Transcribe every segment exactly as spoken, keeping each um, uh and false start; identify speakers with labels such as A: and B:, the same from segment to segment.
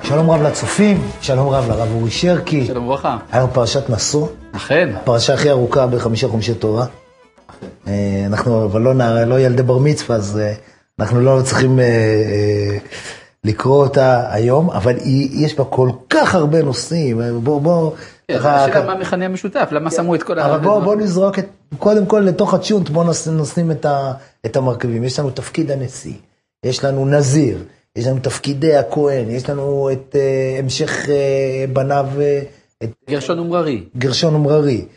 A: שלום רב לצופים, שלום רב לרב אורי שרקי.
B: שלום ברכה.
A: היום פרשת נשוא.
B: אכן.
A: הפרשה הכי ארוכה בחמישה חומשי תורה. אכן. אנחנו אבל לא, נער, לא ילדי בר מצווה, אז אנחנו לא צריכים לקרוא אותה היום, אבל יש בה כל כך הרבה נושאים. בוא, בוא.
B: השאלה מה המכנה המשותף, למה שמו את כל ה...
A: אבל בוא, בוא נזרוק את, קודם כל לתוך הצ'ונט, בוא נשים את, את המרכיבים. יש לנו תפקיד הנשיא, יש לנו נזיר, יש לנו תפקידי הכהן, יש לנו את uh, המשך uh, בניו... Uh, את,
B: גרשון ומררי.
A: גרשון ומררי.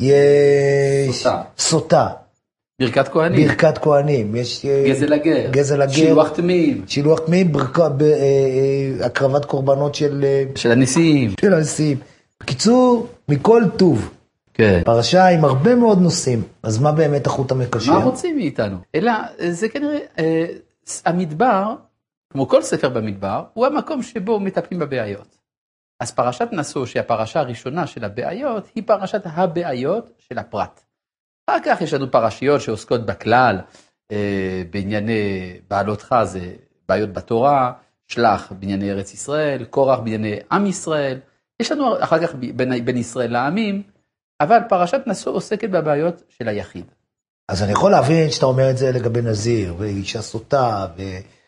A: יש...
B: סוטה.
A: סוטה.
B: ברכת כהנים.
A: ברכת כהנים. יש...
B: גזל הגר.
A: גזל הגר.
B: שילוח תמים.
A: שילוח תמים, ברכה, ב, uh, הקרבת קורבנות של... Uh,
B: של הנשיאים.
A: של הנשיאים. בקיצור, מכל טוב.
B: כן.
A: פרשה עם הרבה מאוד נושאים. אז מה באמת החוט המקשר?
B: מה רוצים מאיתנו? אלא, זה כנראה, אה, המדבר... כמו כל ספר במדבר, הוא המקום שבו מטפלים בבעיות. אז פרשת נשוא, שהפרשה הראשונה של הבעיות, היא פרשת הבעיות של הפרט. אחר כך יש לנו פרשיות שעוסקות בכלל, אה, בענייני בעלותך, זה בעיות בתורה, שלח בענייני ארץ ישראל, קורח בענייני עם ישראל, יש לנו אחר כך בין, בין ישראל לעמים, אבל פרשת נשוא עוסקת בבעיות של היחיד.
A: אז אני יכול להבין שאתה אומר את זה לגבי נזיר, ואישה סוטה, ו...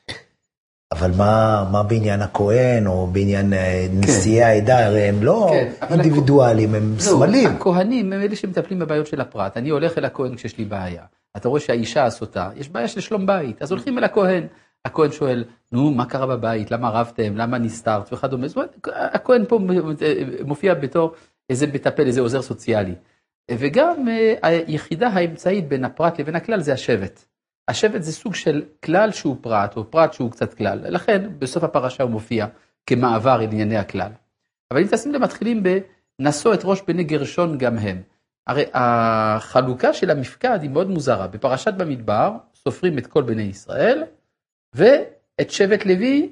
A: אבל מה, מה בעניין הכהן, או בעניין נשיאי העדה, הרי הם לא אינדיבידואלים, הם סמלים.
B: הכהנים הם אלה שמטפלים בבעיות של הפרט. אני הולך אל הכהן כשיש לי בעיה. אתה רואה שהאישה הסוטה, יש בעיה של שלום בית, אז הולכים אל הכהן. הכהן שואל, נו, מה קרה בבית? למה רבתם? למה נסתרת? וכדומה. הכהן פה מופיע בתור איזה מטפל, איזה עוזר סוציאלי. וגם היחידה האמצעית בין הפרט לבין הכלל זה השבט. השבט זה סוג של כלל שהוא פרט, או פרט שהוא קצת כלל. לכן, בסוף הפרשה הוא מופיע כמעבר אל ענייני הכלל. אבל אם תשים למתחילים בנשוא את ראש בני גרשון גם הם. הרי החלוקה של המפקד היא מאוד מוזרה. בפרשת במדבר סופרים את כל בני ישראל, ואת שבט לוי,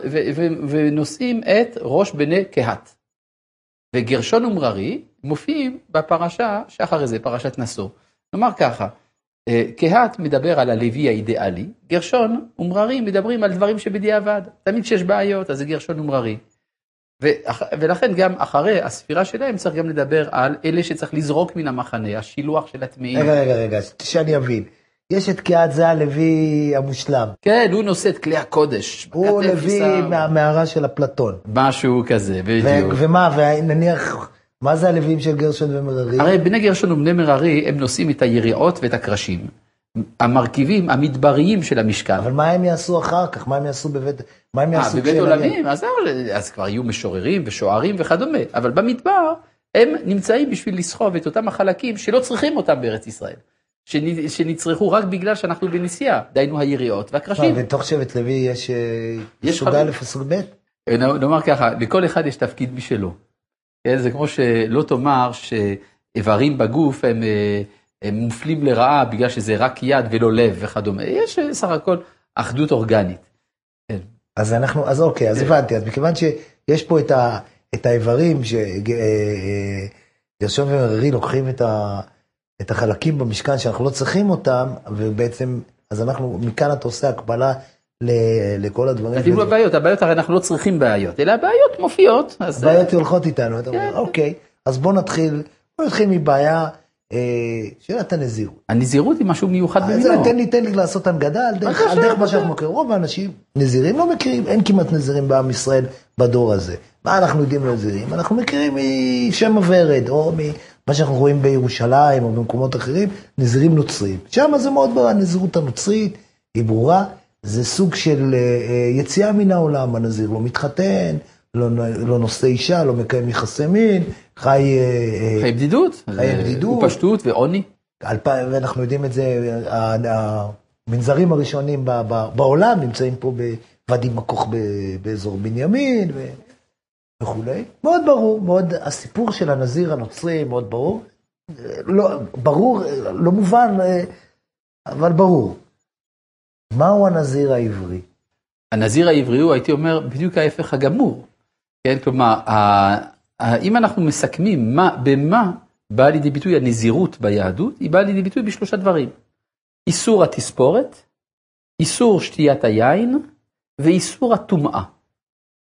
B: ונושאים את ראש בני קהת. וגרשון ומררי מופיעים בפרשה שאחרי זה, פרשת נשוא. נאמר ככה, קהת מדבר על הלוי האידיאלי, גרשון ומררי מדברים על דברים שבדיעבד, תמיד שיש בעיות, אז זה גרשון ומררי. ולכן גם אחרי הספירה שלהם צריך גם לדבר על אלה שצריך לזרוק מן המחנה, השילוח של הטמאים.
A: רגע, רגע, רגע, שאני אבין. יש את קהת, זה הלוי המושלם.
B: כן, הוא נושא את כלי הקודש.
A: הוא לוי מהמערה של אפלטון.
B: משהו כזה, בדיוק.
A: ומה, ונניח... מה זה הלווים של גרשון ומררי?
B: הרי בני גרשון ובני מררי הם נושאים את היריעות ואת הקרשים. המרכיבים המדבריים של המשכן.
A: אבל מה הם יעשו אחר כך? מה הם יעשו בבית... מה הם יעשו
B: בבית עולמים? אז, אז כבר יהיו משוררים ושוערים וכדומה. אבל במדבר הם נמצאים בשביל לסחוב את אותם החלקים שלא צריכים אותם בארץ ישראל. שנצרכו רק בגלל שאנחנו בנסיעה. דיינו היריעות והקרשים.
A: בתוך שבט לוי יש סוג א' וסוג ב'?
B: נאמר ככה, לכל אחד יש תפקיד משלו. זה כמו שלא תאמר שאיברים בגוף הם, הם מופלים לרעה בגלל שזה רק יד ולא לב וכדומה. יש סך הכל אחדות אורגנית.
A: אז אנחנו, אז אוקיי, אז הבנתי. אז מכיוון שיש פה את, ה, את האיברים שגרשון ומררי לוקחים את, ה, את החלקים במשכן שאנחנו לא צריכים אותם, ובעצם, אז אנחנו, מכאן אתה עושה הקבלה לכל הדברים.
B: תראו הבעיות, הבעיות הרי אנחנו לא צריכים בעיות, אלא הבעיות מופיעות.
A: הבעיות הולכות איתנו, אתה אומר, אוקיי, אז בוא נתחיל, בוא נתחיל מבעיה, שאלת הנזירות.
B: הנזירות היא משהו מיוחד במינו.
A: תן לי, תן לי לעשות הנגדה, על דרך מה שאנחנו מכירים, רוב האנשים נזירים לא מכירים, אין כמעט נזירים בעם ישראל בדור הזה. מה אנחנו יודעים לנזירים? אנחנו מכירים משם הוורד, או מה שאנחנו רואים בירושלים, או במקומות אחרים, נזירים נוצרים. שם זה מאוד ברור, הנזירות הנוצרית היא ברורה, זה סוג של יציאה מן העולם, הנזיר לא מתחתן, לא, לא נושא אישה, לא מקיים יחסי מין, חי...
B: חי בדידות.
A: חי בדידות.
B: ופשטות ועוני.
A: ואנחנו יודעים את זה, המנזרים הראשונים בעולם נמצאים פה בוואדי מכוך באזור בנימין וכו'. מאוד ברור, מאוד, הסיפור של הנזיר הנוצרי מאוד ברור. לא, ברור, לא מובן, אבל ברור. מהו הנזיר העברי?
B: הנזיר העברי הוא, הייתי אומר, בדיוק ההפך הגמור. כן, כלומר, אם אנחנו מסכמים מה, במה באה לידי ביטוי הנזירות ביהדות, היא באה לידי ביטוי בשלושה דברים. איסור התספורת, איסור שתיית היין, ואיסור הטומאה.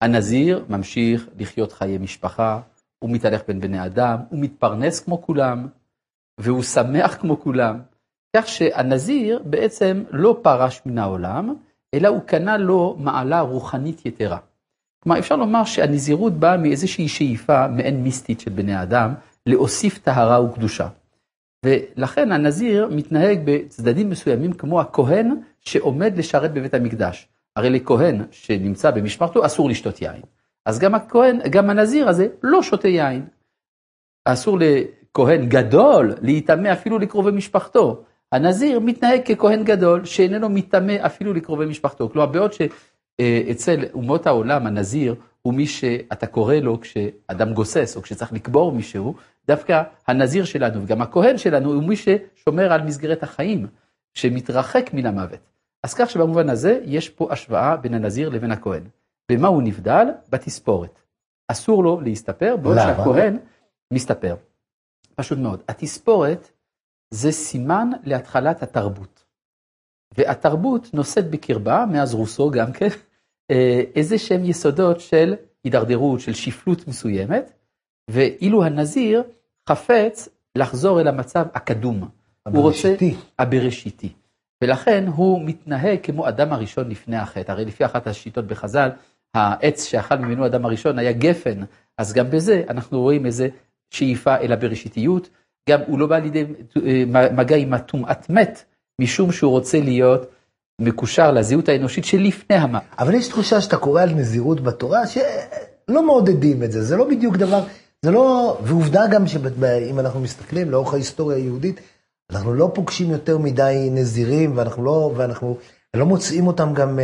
B: הנזיר ממשיך לחיות חיי משפחה, הוא מתהלך בין בני אדם, הוא מתפרנס כמו כולם, והוא שמח כמו כולם, כך שהנזיר בעצם לא פרש מן העולם, אלא הוא קנה לו מעלה רוחנית יתרה. כלומר, אפשר לומר שהנזירות באה מאיזושהי שאיפה מעין מיסטית של בני האדם, להוסיף טהרה וקדושה. ולכן הנזיר מתנהג בצדדים מסוימים כמו הכהן שעומד לשרת בבית המקדש. הרי לכהן שנמצא במשמרתו אסור לשתות יין. אז גם הכהן, גם הנזיר הזה לא שותה יין. אסור לכהן גדול להיטמא אפילו לקרובי משפחתו. הנזיר מתנהג ככהן גדול שאיננו מתטמא אפילו לקרובי משפחתו. כלומר, בעוד שאצל אומות העולם הנזיר הוא מי שאתה קורא לו כשאדם גוסס או כשצריך לקבור מישהו, דווקא הנזיר שלנו וגם הכהן שלנו הוא מי ששומר על מסגרת החיים, שמתרחק מן המוות. אז כך שבמובן הזה יש פה השוואה בין הנזיר לבין הכהן. במה הוא נבדל? בתספורת. אסור לו להסתפר, בעוד שהכהן מסתפר. פשוט מאוד. התספורת זה סימן להתחלת התרבות. והתרבות נושאת בקרבה, מאז רוסו גם כן, איזה שהם יסודות של הידרדרות, של שפלות מסוימת, ואילו הנזיר חפץ לחזור אל המצב הקדום.
A: הבראשיתי.
B: הוא רוצה, הבראשיתי. ולכן הוא מתנהג כמו אדם הראשון לפני החטא. הרי לפי אחת השיטות בחז"ל, העץ שאכל ממנו אדם הראשון היה גפן, אז גם בזה אנחנו רואים איזה שאיפה אל הבראשיתיות, גם הוא לא בא לידי מגע עם הטומאת מת, משום שהוא רוצה להיות מקושר לזהות האנושית שלפני המוות.
A: אבל יש תחושה שאתה קורא על נזירות בתורה, שלא מעודדים את זה, זה לא בדיוק דבר, זה לא, ועובדה גם שאם אנחנו מסתכלים לאורך ההיסטוריה היהודית, אנחנו לא פוגשים יותר מדי נזירים, ואנחנו לא, ואנחנו לא מוצאים אותם גם,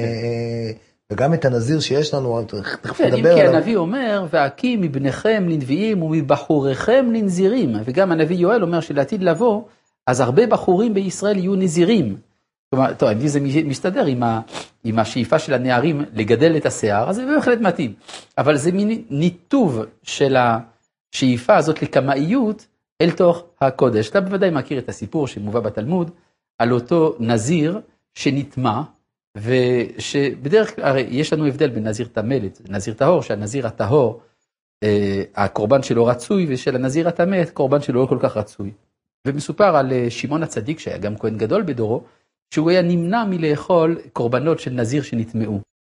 A: וגם את הנזיר שיש לנו, תכף נדבר עליו.
B: אם כי הנביא אומר, והקים מבניכם לנביאים ומבחוריכם לנזירים, וגם הנביא יואל אומר שלעתיד לבוא, אז הרבה בחורים בישראל יהיו נזירים. כלומר, טוב, זה מסתדר עם, ה, עם השאיפה של הנערים לגדל את השיער, אז זה בהחלט מתאים. אבל זה מין ניתוב של השאיפה הזאת לקמאיות אל תוך הקודש. אתה בוודאי מכיר את הסיפור שמובא בתלמוד, על אותו נזיר שנטמע, ושבדרך כלל, הרי יש לנו הבדל בין נזיר טמא לנזיר טהור, שהנזיר הטהור, אה, הקורבן שלו רצוי, ושל הנזיר הטמא, הקורבן שלו לא כל כך רצוי. ומסופר על שמעון הצדיק, שהיה גם כהן גדול בדורו, שהוא היה נמנע מלאכול קורבנות של נזיר שנטמעו.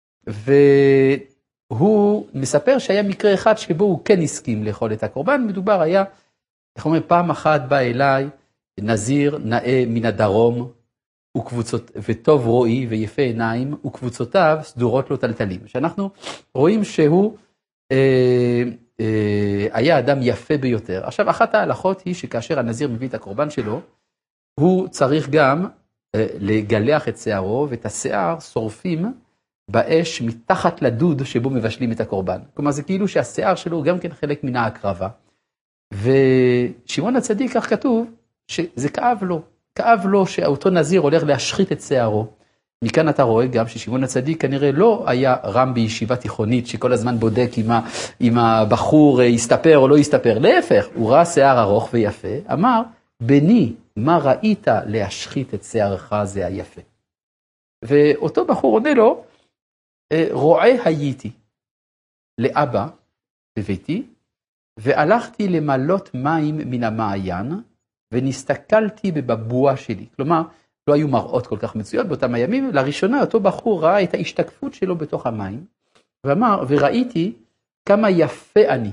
B: והוא מספר שהיה מקרה אחד שבו הוא כן הסכים לאכול את הקורבן, מדובר היה, איך אומרים, פעם אחת בא אליי נזיר נאה מן הדרום, וקבוצות, וטוב רואי ויפה עיניים, וקבוצותיו סדורות לו טלטלים. שאנחנו רואים שהוא אה, אה, היה אדם יפה ביותר. עכשיו, אחת ההלכות היא שכאשר הנזיר מביא את הקורבן שלו, הוא צריך גם אה, לגלח את שערו, ואת השיער שורפים באש מתחת לדוד שבו מבשלים את הקורבן. כלומר, זה כאילו שהשיער שלו הוא גם כן חלק מן ההקרבה. ושמעון הצדיק, כך כתוב, שזה כאב לו. כאב לו שאותו נזיר הולך להשחית את שערו. מכאן אתה רואה גם ששמעון הצדיק כנראה לא היה רם בישיבה תיכונית, שכל הזמן בודק אם, ה, אם הבחור יסתפר או לא יסתפר. להפך, הוא ראה שיער ארוך ויפה, אמר, בני, מה ראית להשחית את שערך זה היפה? ואותו בחור עונה לו, רועה הייתי לאבא בביתי, והלכתי למלות מים מן המעיין, ונסתכלתי בבבוע שלי. כלומר, לא היו מראות כל כך מצויות באותם הימים, לראשונה אותו בחור ראה את ההשתקפות שלו בתוך המים, ואמר, וראיתי כמה יפה אני,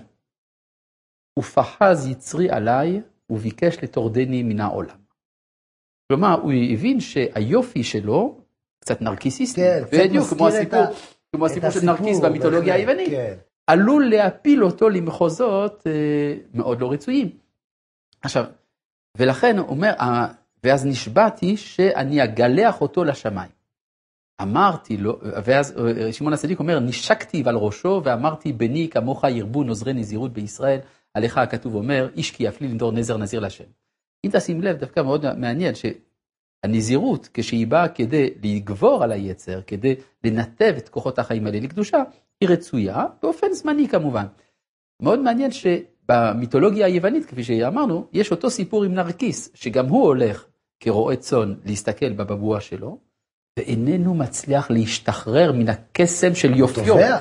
B: ופחז יצרי עליי, וביקש לטורדני מן העולם. כלומר, הוא הבין שהיופי שלו, קצת נרקיסיסטי,
A: כן,
B: בדיוק, כמו הסיפור, כמו הסיפור של נרקיס במיתולוגיה היוונית,
A: כן.
B: עלול להפיל אותו למחוזות אה, מאוד לא רצויים. עכשיו, ולכן הוא אומר, ואז נשבעתי שאני אגלח אותו לשמיים. אמרתי לו, ואז שמעון הצדיק אומר, נשקתי על ראשו ואמרתי, בני כמוך ירבו נוזרי נזירות בישראל, עליך הכתוב אומר, איש כי יפלי לנדור נזר נזיר לשם. אם תשים לב, דווקא מאוד מעניין, שהנזירות, כשהיא באה כדי לגבור על היצר, כדי לנתב את כוחות החיים האלה לקדושה, היא רצויה, באופן זמני כמובן. מאוד מעניין שבמיתולוגיה היוונית, כפי שאמרנו, יש אותו סיפור עם נרקיס, שגם הוא הולך כרועה צאן להסתכל בבבוע שלו, ואיננו מצליח להשתחרר מן הקסם של יופיו.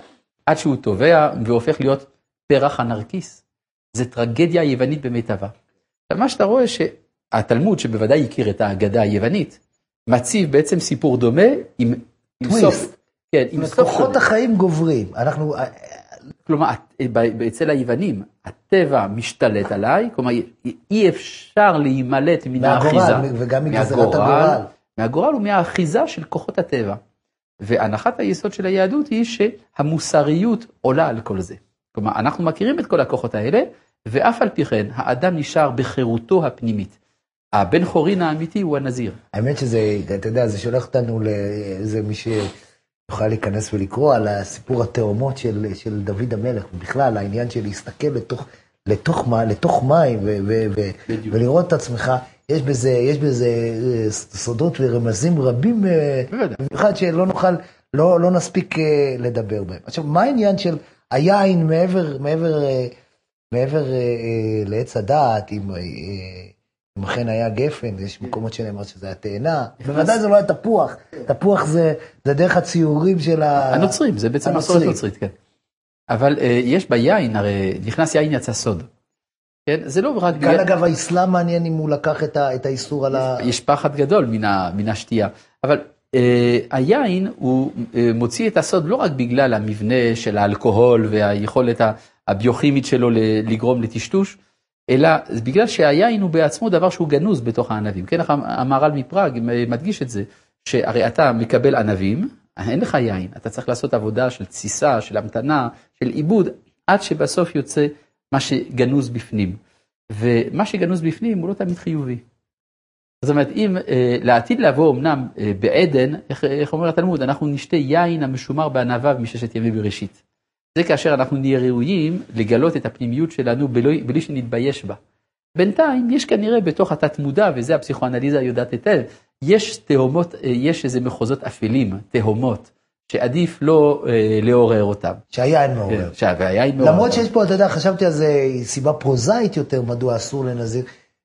B: עד שהוא טובע והופך להיות פרח הנרקיס. זה טרגדיה יוונית במיטבה. מה שאתה רואה שהתלמוד, שבוודאי הכיר את האגדה היוונית, מציב בעצם סיפור דומה עם
A: סוף.
B: כן, עם סוף שונה.
A: כוחות החיים גוברים. אנחנו...
B: כלומר, אצל היוונים, הטבע משתלט עליי, כלומר, אי אפשר להימלט מן האחיזה.
A: וגם מגזרת הגורל.
B: מהגורל ומהאחיזה של כוחות הטבע. והנחת היסוד של היהדות היא שהמוסריות עולה על כל זה. כלומר, אנחנו מכירים את כל הכוחות האלה, ואף על פי כן, האדם נשאר בחירותו הפנימית. הבן חורין האמיתי הוא הנזיר.
A: האמת שזה, אתה יודע, זה שולח אותנו לאיזה מי שיוכל להיכנס ולקרוא על הסיפור התאומות של, של דוד המלך, בכלל, העניין של להסתכל לתוך, לתוך, לתוך מים ו, ו, ו, ולראות את עצמך, יש בזה, יש בזה סודות ורמזים רבים, במיוחד שלא נוכל, לא, לא נספיק לדבר בהם. עכשיו, מה העניין של היין מעבר, מעבר, מעבר לעץ הדעת, אם, אם אכן היה גפן, יש מקומות שנאמר שזה היה תאנה, בוודאי זה לא היה תפוח, תפוח זה, זה דרך הציורים של
B: הנוצרים, זה בעצם מסורת נוצרית, כן. אבל יש ביין, הרי נכנס יין יצא סוד. כן? זה לא רק...
A: כאן אגב האסלאם מעניין אם הוא לקח את, ה, את האיסור על ה...
B: יש פחד גדול מן, ה, מן השתייה, אבל אה, היין הוא אה, מוציא את הסוד לא רק בגלל המבנה של האלכוהול והיכולת הביוכימית שלו לגרום לטשטוש, אלא בגלל שהיין הוא בעצמו דבר שהוא גנוז בתוך הענבים. כן, המהר"ל מפראג מדגיש את זה, שהרי אתה מקבל ענבים, אין לך יין, אתה צריך לעשות עבודה של תסיסה, של המתנה, של עיבוד, עד שבסוף יוצא מה שגנוז בפנים. ומה שגנוז בפנים הוא לא תמיד חיובי. זאת אומרת, אם אה, לעתיד לבוא אמנם אה, בעדן, איך, איך אומר התלמוד, אנחנו נשתה יין המשומר בענביו מששת ימי בראשית. זה כאשר אנחנו נהיה ראויים לגלות את הפנימיות שלנו בלי, בלי שנתבייש בה. בינתיים יש כנראה בתוך התת מודע, וזה הפסיכואנליזה יודעת היטב, יש תהומות, אה, יש איזה מחוזות אפלים, תהומות, שעדיף לא אה, לעורר אותם.
A: שהיין מעורר.
B: כן, שהיין מעורר.
A: למרות שיש פה, אתה יודע, חשבתי על זה סיבה פרוזאית יותר, מדוע אסור לנזיר.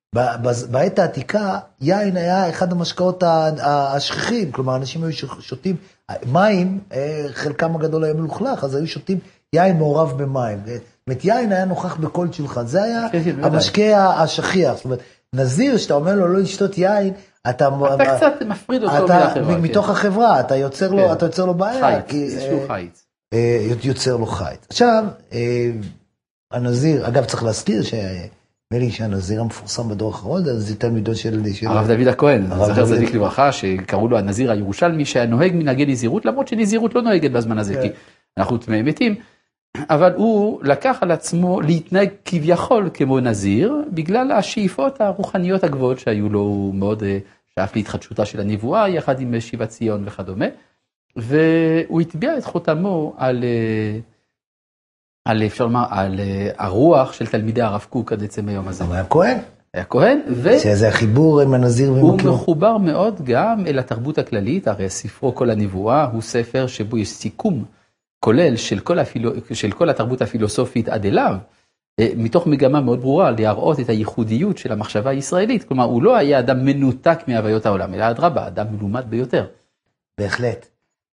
A: בעת העתיקה, יין היה אחד המשקאות השכיחים, כלומר, אנשים היו שותים מים, חלקם הגדול היה מלוכלך, אז היו שותים יין מעורב במים. זאת אומרת, יין היה נוכח בכל שולחן, זה היה המשקה השכיח. זאת אומרת, נזיר, שאתה אומר לו לא לשתות יין, אתה,
B: אתה קצת מפריד אותו מהחברה.
A: מתוך החברה, אתה יוצר לו, אתה יוצר לו בעיה.
B: חייץ, איזשהו חייץ.
A: יוצר לו חייץ. עכשיו, הנזיר, אגב צריך להזכיר שנדמה לי שהנזיר המפורסם בדור האחרון, זה תלמידו של...
B: הרב דוד הכהן, זכר צדיק לברכה, שקראו לו הנזיר הירושלמי, שנוהג מנהגי נזירות, למרות שנזירות לא נוהגת בזמן הזה, כי אנחנו טמאי מתים, אבל הוא לקח על עצמו להתנהג כביכול כמו נזיר, בגלל השאיפות הרוחניות הגבוהות שהיו לו, הוא מאוד שאף להתחדשותה של הנבואה, יחד עם שיבת ציון וכדומה, והוא הטביע את חותמו על, על, אפשר לומר, על הרוח של תלמידי הרב קוק עד עצם היום הזה.
A: הוא היה כהן?
B: היה כהן, ו...
A: שזה החיבור עם הנזיר ועם
B: הכלום. הוא מחובר מאוד גם אל התרבות הכללית, הרי ספרו כל הנבואה הוא ספר שבו יש סיכום, כולל של כל, הפילו, של כל התרבות הפילוסופית עד אליו, מתוך מגמה מאוד ברורה להראות את הייחודיות של המחשבה הישראלית. כלומר, הוא לא היה אדם מנותק מהוויות העולם, אלא אדרבה, אדם מלומד ביותר.
A: בהחלט.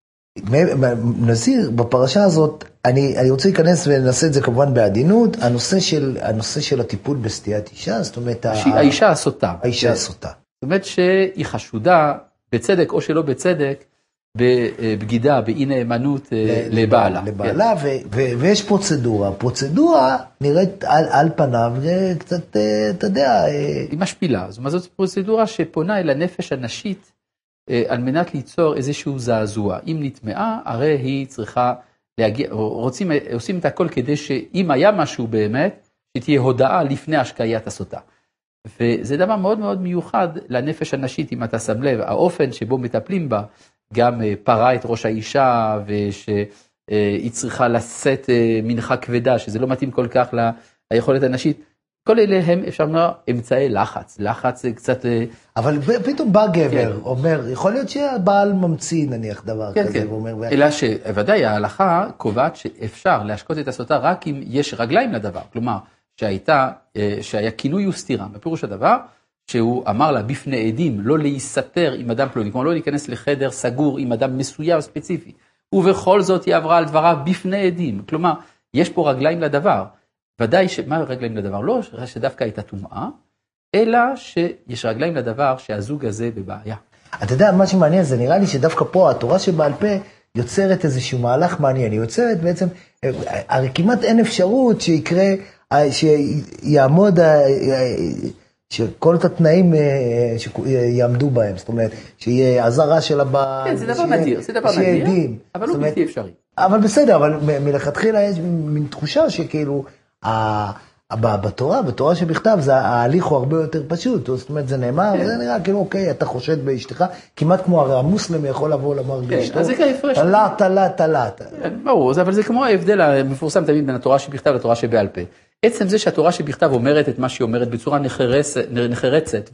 A: נזיר, בפרשה הזאת, אני, אני רוצה להיכנס ונעשה את זה כמובן בעדינות, הנושא של, הנושא של הטיפול בסטיית אישה, זאת אומרת...
B: האישה הסוטה.
A: האישה הסוטה.
B: זאת אומרת שהיא חשודה, בצדק או שלא בצדק, בבגידה, באי נאמנות לבעלה.
A: לבעלה, ויש פרוצדורה. פרוצדורה נראית על פניו, קצת, אתה יודע...
B: היא משפילה. זאת אומרת, זאת פרוצדורה שפונה אל הנפש הנשית, על מנת ליצור איזשהו זעזוע. אם נטמעה, הרי היא צריכה להגיע, רוצים, עושים את הכל כדי שאם היה משהו באמת, שתהיה הודעה לפני השקיית הסוטה. וזה דבר מאוד מאוד מיוחד לנפש הנשית, אם אתה שם לב, האופן שבו מטפלים בה, גם פרה את ראש האישה, ושהיא צריכה לשאת מנחה כבדה, שזה לא מתאים כל כך ליכולת הנשית. כל אלה הם, אפשר לומר, אמצעי לחץ. לחץ זה קצת...
A: אבל פתאום בא גבר, אומר, יכול להיות שהבעל ממציא נניח דבר כזה, ואומר...
B: אלא שוודאי ההלכה קובעת שאפשר להשקות את הסוטה רק אם יש רגליים לדבר. כלומר, שהייתה, שהיה כינוי וסתירה. בפירוש הדבר, שהוא אמר לה בפני עדים, לא להיסתר עם אדם פלוני, כלומר לא להיכנס לחדר סגור עם אדם מסוים ספציפי. ובכל זאת היא עברה על דבריו בפני עדים. כלומר, יש פה רגליים לדבר. ודאי שמה רגליים לדבר? לא שדווקא הייתה טומאה, אלא שיש רגליים לדבר שהזוג הזה בבעיה.
A: אתה יודע, מה שמעניין זה נראה לי שדווקא פה התורה שבעל פה יוצרת איזשהו מהלך מעניין. היא יוצרת בעצם, הרי כמעט אין אפשרות שיקרה, שיעמוד, שכל את התנאים שיעמדו בהם. זאת אומרת, שיהיה עזרה של הבעל.
B: כן, זה דבר נדיר, זה דבר נדיר, אבל הוא בלתי אפשרי.
A: אבל בסדר, אבל מלכתחילה יש מין תחושה שכאילו, בתורה, בתורה שבכתב, ההליך הוא הרבה יותר פשוט. זאת אומרת, זה נאמר, זה נראה כאילו, אוקיי, אתה חושד באשתך, כמעט כמו הרי המוסלמי יכול לבוא לומר באשתו, תלה, תלה, תלה.
B: ברור, אבל זה כמו ההבדל המפורסם תמיד בין התורה שבכתב לתורה שבעל פה. עצם זה שהתורה שבכתב אומרת את מה שהיא אומרת בצורה נחרצת,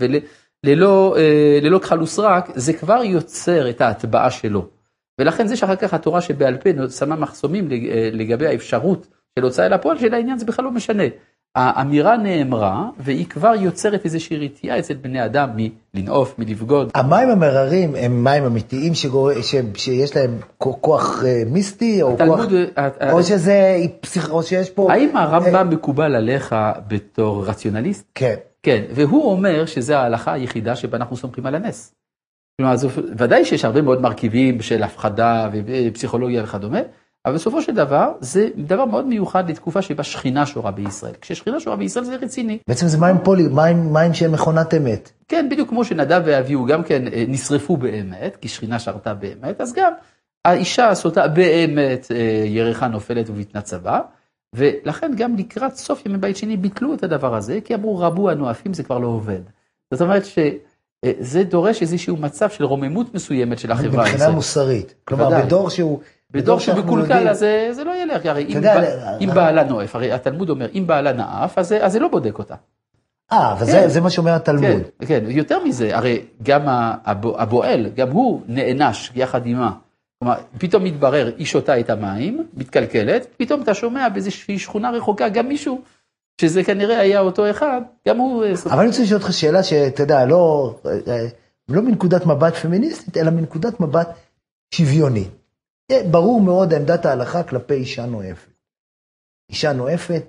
B: וללא כחל וסרק, זה כבר יוצר את ההטבעה שלו. ולכן זה שאחר כך התורה שבעל פה שמה מחסומים לגבי האפשרות של הוצאה לפועל של העניין, זה בכלל לא משנה. האמירה נאמרה, והיא כבר יוצרת איזושהי רתיעה אצל בני אדם מלנעוף, מלבגוד.
A: המים המררים הם מים אמיתיים שיש להם כוח מיסטי, או כוח, או שזה, או שיש פה...
B: האם הרמב"ם מקובל עליך בתור רציונליסט?
A: כן.
B: כן, והוא אומר שזה ההלכה היחידה שבה אנחנו סומכים על הנס. כלומר, ודאי שיש הרבה מאוד מרכיבים של הפחדה ופסיכולוגיה וכדומה, אבל בסופו של דבר, זה דבר מאוד מיוחד לתקופה שבה שכינה שורה בישראל. כששכינה שורה בישראל זה רציני.
A: בעצם זה מים פולי, מים, מים של מכונת אמת.
B: כן, בדיוק כמו שנדב ואביהו גם כן נשרפו באמת, כי שכינה שרתה באמת, אז גם האישה עשותה באמת ירחה נופלת ובהתנצבה, ולכן גם לקראת סוף ימי בית שני ביטלו את הדבר הזה, כי אמרו רבו הנואפים זה כבר לא עובד. זאת אומרת שזה דורש איזשהו מצב של רוממות מסוימת של החברה.
A: מבחינה מוסרית. כלומר, בדור שהוא...
B: בדור שבקולקל, אז זה לא ילך, הרי אם בעלה נואף, הרי התלמוד אומר, אם בעלה נאף, אז זה לא בודק אותה.
A: אה, וזה מה שאומר התלמוד.
B: כן, יותר מזה, הרי גם הבועל, גם הוא נענש יחד עימה. כלומר, פתאום מתברר, היא שותה את המים, מתקלקלת, פתאום אתה שומע באיזושהי שכונה רחוקה, גם מישהו, שזה כנראה היה אותו אחד, גם הוא...
A: אבל אני רוצה לשאול אותך שאלה שאתה יודע, לא מנקודת מבט פמיניסטית, אלא מנקודת מבט שוויונית. ברור מאוד עמדת ההלכה כלפי אישה נואפת. אישה נואפת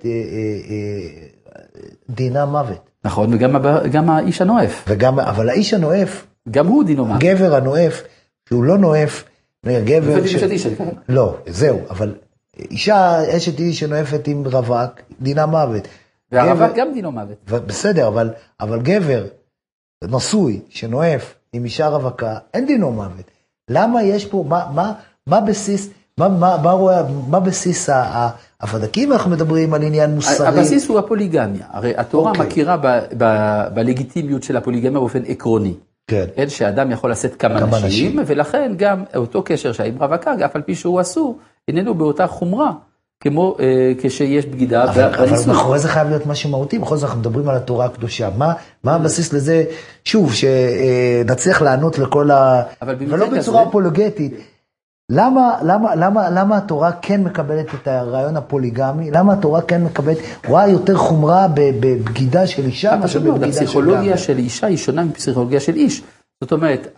A: דינה מוות.
B: נכון, וגם האיש הנואף.
A: וגם, אבל האיש הנואף,
B: גם הוא דינו מוות.
A: גבר הנואף, שהוא לא נואף, גבר ש... לא, זהו, אבל אישה, אשת איש שנואפת עם רווק, דינה מוות.
B: והרווק גם דינו מוות.
A: בסדר, אבל, אבל גבר נשוי שנואף עם אישה רווקה, אין דינו מוות. למה יש פה, מה, מה, מה בסיס, מה, מה, מה, מה, מה בסיס הפדקים? אנחנו מדברים על עניין מוסרי.
B: הבסיס הוא הפוליגמיה. הרי התורה okay. מכירה ב, ב, בלגיטימיות של הפוליגמיה באופן עקרוני.
A: כן.
B: כן, שאדם יכול לשאת כמה, כמה נשים, נשים, ולכן גם אותו קשר שהיה עם רווקה, אף על פי שהוא אסור, איננו באותה חומרה, כמו אה, כשיש בגידה.
A: אבל, אבל מאחורי זה חייב להיות משהו מהותי, בכל זאת אנחנו מדברים על התורה הקדושה. מה, מה הבסיס לזה, שוב, שנצליח לענות לכל ה... ולא בצורה אפולוגטית. למה, למה, למה, למה התורה כן מקבלת את הרעיון הפוליגמי? למה התורה כן מקבלת, רואה יותר חומרה בבגידה של אישה?
B: פשוט מאוד, הפסיכולוגיה של אישה היא שונה מפסיכולוגיה של איש. זאת אומרת,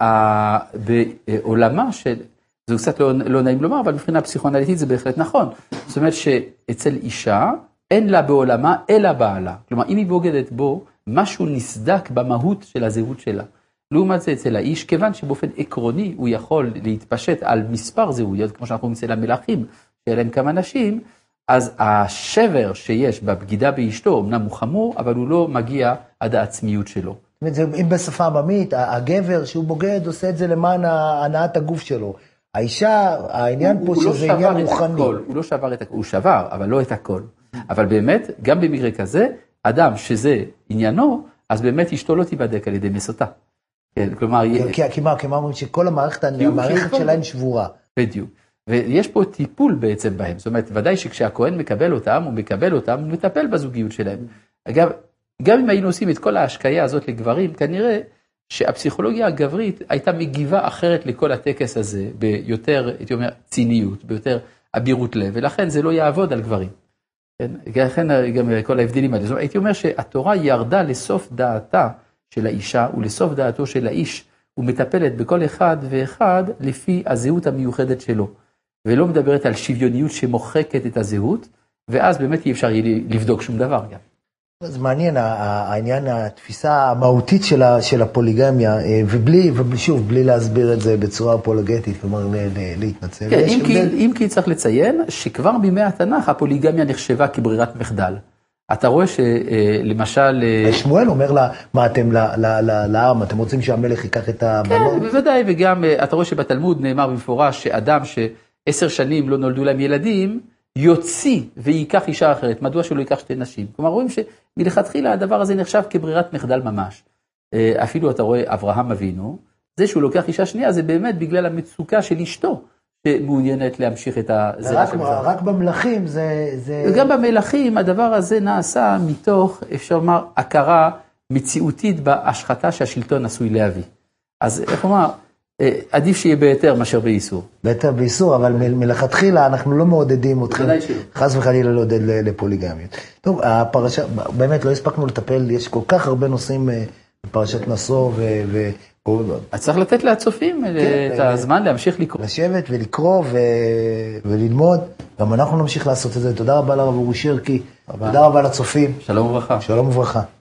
B: בעולמה של, זה קצת לא, לא נעים לומר, אבל מבחינה פסיכואנליטית זה בהחלט נכון. זאת אומרת שאצל אישה אין לה בעולמה אלא בעלה. כלומר, אם היא בוגדת בו, משהו נסדק במהות של הזהות שלה. לעומת זה אצל האיש, כיוון שבאופן עקרוני הוא יכול להתפשט על מספר זהויות, כמו שאנחנו רואים אצל המלאכים, שיהיה להם כמה נשים, אז השבר שיש בבגידה באשתו, אמנם הוא חמור, אבל הוא לא מגיע עד העצמיות שלו.
A: אם בשפה עממית, הגבר שהוא בוגד עושה את זה למען הנעת הגוף שלו. האישה, העניין פה שזה עניין רוחני.
B: הוא לא שבר את הכל, הוא שבר, אבל לא את הכל. אבל באמת, גם במקרה כזה, אדם שזה עניינו, אז באמת אשתו לא תיבדק על ידי מסותה. כן, כלומר...
A: כי מה, כי מה אומרים שכל המערכת, המערכת שלהם שבורה.
B: בדיוק. ויש פה טיפול בעצם בהם. זאת אומרת, ודאי שכשהכהן מקבל אותם, הוא מקבל אותם, הוא מטפל בזוגיות שלהם. אגב, גם אם היינו עושים את כל ההשקיה הזאת לגברים, כנראה שהפסיכולוגיה הגברית הייתה מגיבה אחרת לכל הטקס הזה, ביותר, הייתי אומר, ציניות, ביותר אבירות לב, ולכן זה לא יעבוד על גברים. כן? לכן גם כל ההבדלים האלה. זאת אומרת, הייתי אומר שהתורה ירדה לסוף דעתה של האישה ולסוף דעתו של האיש, ומטפלת בכל אחד ואחד לפי הזהות המיוחדת שלו. ולא מדברת על שוויוניות שמוחקת את הזהות, ואז באמת אי אפשר לבדוק שום דבר גם.
A: זה מעניין, העניין, התפיסה המהותית של הפוליגמיה, ובלי, שוב, בלי להסביר את זה בצורה אפולוגטית, כלומר להתנצל.
B: כן, אם כי צריך לציין שכבר בימי התנ"ך הפוליגמיה נחשבה כברירת מחדל. אתה רואה שלמשל...
A: שמואל אומר לה, מה אתם לעם, אתם רוצים שהמלך ייקח את הבנות?
B: כן, בוודאי, וגם אתה רואה שבתלמוד נאמר במפורש שאדם שעשר שנים לא נולדו להם ילדים, יוציא וייקח אישה אחרת. מדוע שהוא לא ייקח שתי נשים? כלומר, רואים שמלכתחילה הדבר הזה נחשב כברירת מחדל ממש. אפילו אתה רואה אברהם אבינו, זה שהוא לוקח אישה שנייה, זה באמת בגלל המצוקה של אשתו, שמעוניינת להמשיך את הזרע של זרע.
A: רק במלכים זה...
B: וגם במלכים הדבר הזה נעשה מתוך, אפשר לומר, הכרה מציאותית בהשחתה שהשלטון עשוי להביא. אז איך אומר, עדיף שיהיה ביתר מאשר באיסור.
A: ביתר באיסור, אבל מלכתחילה אנחנו לא מעודדים אתכם, חס וחלילה לעודד לפוליגמיות. טוב, הפרשה, באמת לא הספקנו לטפל, יש כל כך הרבה נושאים בפרשת נשוא ו...
B: אז צריך לתת להצופים את הזמן להמשיך לקרוא.
A: לשבת ולקרוא וללמוד, גם אנחנו נמשיך לעשות את זה. תודה רבה לרב אורי שירקי, תודה רבה לצופים.
B: שלום וברכה.
A: שלום וברכה.